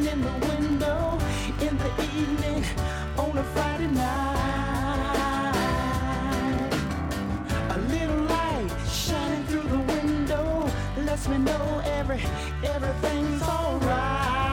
in the window in the evening on a Friday night. A little light shining through the window lets me know everything's alright.